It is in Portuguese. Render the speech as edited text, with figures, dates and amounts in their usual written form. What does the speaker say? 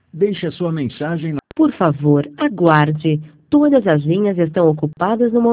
Deixe a sua mensagem na... Por favor, aguarde. Todas as linhas estão ocupadas no momento.